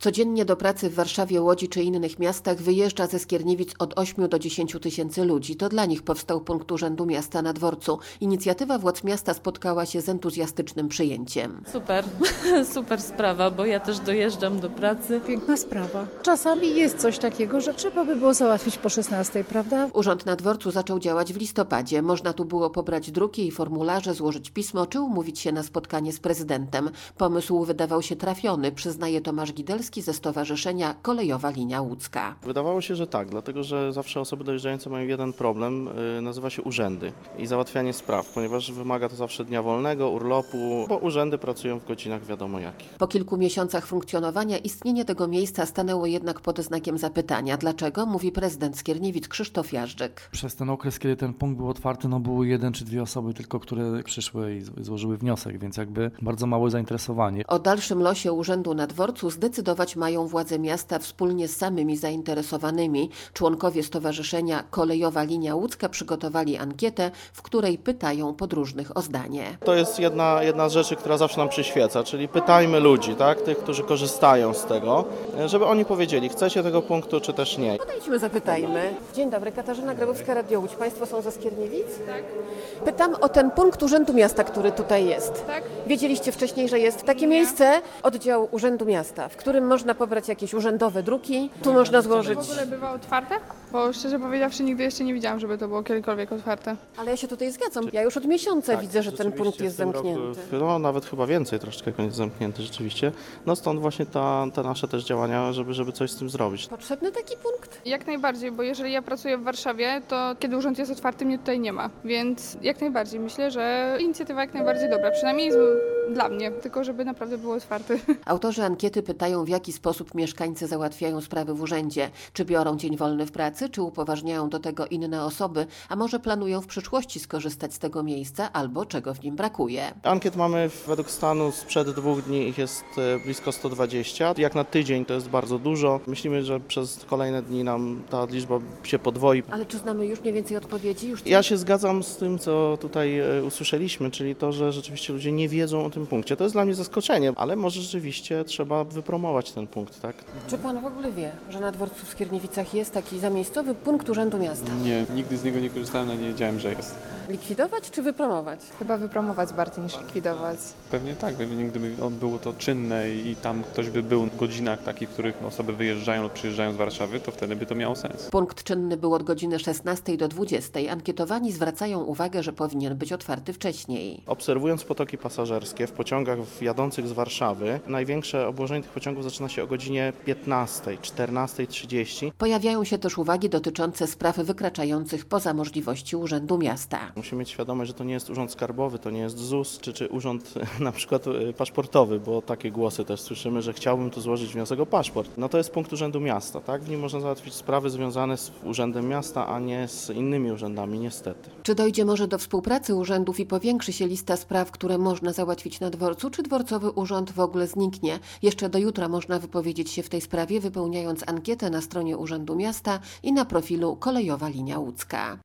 Codziennie do pracy w Warszawie, Łodzi czy innych miastach wyjeżdża ze Skierniewic od 8 do 10 tysięcy ludzi. To dla nich powstał punkt Urzędu Miasta na Dworcu. Inicjatywa władz miasta spotkała się z entuzjastycznym przyjęciem. Super, super sprawa, bo ja też dojeżdżam do pracy. Piękna sprawa. Czasami jest coś takiego, że trzeba by było załatwić po 16, prawda? Urząd na Dworcu zaczął działać w listopadzie. Można tu było pobrać druki i formularze, złożyć pismo czy umówić się na spotkanie z prezydentem. Pomysł wydawał się trafiony, przyznaje Tomasz Gidelski ze Stowarzyszenia Kolejowa Linia Łódzka. Wydawało się, że tak, dlatego że zawsze osoby dojeżdżające mają jeden problem, nazywa się urzędy i załatwianie spraw, ponieważ wymaga to zawsze dnia wolnego, urlopu, bo urzędy pracują w godzinach wiadomo jakich. Po kilku miesiącach funkcjonowania istnienie tego miejsca stanęło jednak pod znakiem zapytania. Dlaczego? Mówi prezydent Skierniewic Krzysztof Jażdżek. Przez ten okres, kiedy ten punkt był otwarty, były 1 czy 2 osoby tylko, które przyszły i złożyły wniosek, więc jakby bardzo małe zainteresowanie. O dalszym losie Urzędu na Dworcu zdecydować mają władze miasta wspólnie z samymi zainteresowanymi. Członkowie Stowarzyszenia Kolejowa Linia Łódzka przygotowali ankietę, w której pytają podróżnych o zdanie. To jest jedna z rzeczy, która zawsze nam przyświeca, czyli pytajmy ludzi, tak, tych, którzy korzystają z tego, żeby oni powiedzieli, chcecie tego punktu, czy też nie. Podejdźmy, zapytajmy. Dzień dobry, Katarzyna Grabowska, Radio Łódź. Państwo są ze Skierniewic? Tak. Pytam o ten punkt Urzędu Miasta, który tutaj jest. Tak. Wiedzieliście wcześniej, że jest takie miejsce, oddział Urzędu Miasta, w którym można pobrać jakieś urzędowe druki, tu można złożyć... W ogóle bywa otwarte? Bo szczerze powiedziawszy nigdy jeszcze nie widziałam, żeby to było kiedykolwiek otwarte. Ale ja się tutaj zgadzam. Ja już od miesiąca widzę, że ten punkt jest zamknięty. Nawet chyba więcej troszeczkę jak on jest zamknięty rzeczywiście. Stąd właśnie te nasze też działania, żeby coś z tym zrobić. Potrzebny taki punkt? Jak najbardziej, bo jeżeli ja pracuję w Warszawie, to kiedy urząd jest otwarty, mnie tutaj nie ma. Więc jak najbardziej myślę, że inicjatywa jak najbardziej dobra. Przynajmniej dla mnie, tylko żeby naprawdę było otwarte. Autorzy ankiety pytają, w jaki sposób mieszkańcy załatwiają sprawy w urzędzie. Czy biorą dzień wolny w pracy, czy upoważniają do tego inne osoby, a może planują w przyszłości skorzystać z tego miejsca, albo czego w nim brakuje. Ankiet mamy według stanu sprzed 2 dni, ich jest blisko 120. Jak na tydzień to jest bardzo dużo. Myślimy, że przez kolejne dni nam ta liczba się podwoi. Ale czy znamy już mniej więcej odpowiedzi? Ja się zgadzam z tym, co tutaj usłyszeliśmy, czyli to, że rzeczywiście ludzie nie wiedzą o tym punkcie. To jest dla mnie zaskoczenie, ale może rzeczywiście trzeba wypromować ten punkt, tak? Czy pan w ogóle wie, że na dworcu w Skierniewicach jest taki zamiejscowy punkt Urzędu Miasta? Nie, nigdy z niego nie korzystałem, ale nie wiedziałem, że jest. Likwidować czy wypromować? Chyba wypromować bardziej niż likwidować. Pewnie tak, pewnie gdyby było to czynne i tam ktoś by był w godzinach takich, w których osoby wyjeżdżają lub przyjeżdżają z Warszawy, to wtedy by to miało sens. Punkt czynny był od godziny 16 do 20. Ankietowani zwracają uwagę, że powinien być otwarty wcześniej. Obserwując potoki pasażerskie w pociągach jadących z Warszawy, największe obłożenie tych pociągów zaczyna się o godzinie 15, 14:30. Pojawiają się też uwagi dotyczące spraw wykraczających poza możliwości Urzędu Miasta. Musimy mieć świadomość, że to nie jest urząd skarbowy, to nie jest ZUS, czy urząd na przykład paszportowy, bo takie głosy też słyszymy, że chciałbym tu złożyć wniosek o paszport. To jest punkt Urzędu Miasta, tak? W nim można załatwić sprawy związane z Urzędem Miasta, a nie z innymi urzędami, niestety. Czy dojdzie może do współpracy urzędów i powiększy się lista spraw, które można załatwić na dworcu, czy dworcowy urząd w ogóle zniknie? Jeszcze do jutra można wypowiedzieć się w tej sprawie, wypełniając ankietę na stronie Urzędu Miasta i na profilu Kolejowa Linia Łódzka.